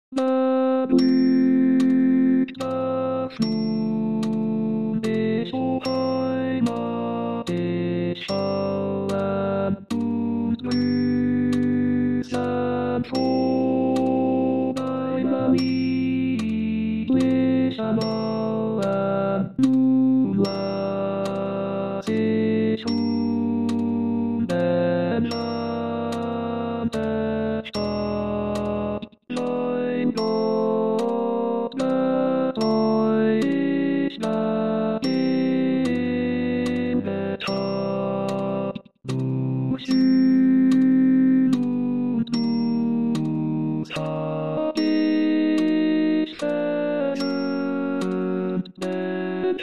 Blüht das nun nicht so heimatig schauen und grüßen vor einer lieblichen Mauer. Nun lass ich unbenannte Stadt sein Gott euch nach ihm getan. Du Sühn und Buß hab ich versöhnt, denn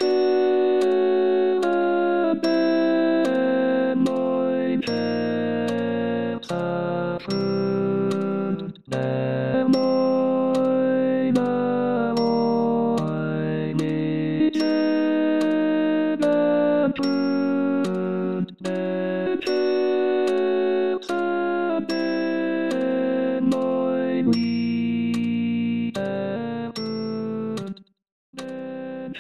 mein Herz erfüllt, der meine Weih mit Leben füllt, den Herzen, den mein Lied erfüllt, den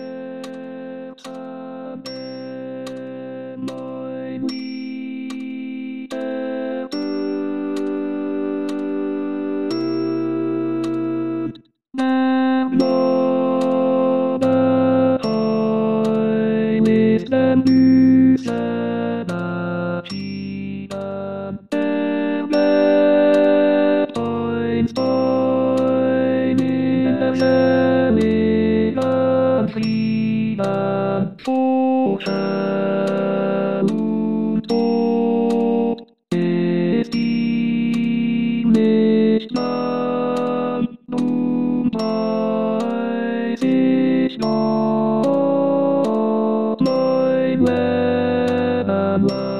Herzen, den mein Lied erfüllt. Der Glaube heil ist den Büßen erschienen, er bleibt einst ein in der seligen Frieden, vor Schau und Tod ist ihm nicht lang, nun weiß ich Gott mein Leben lang.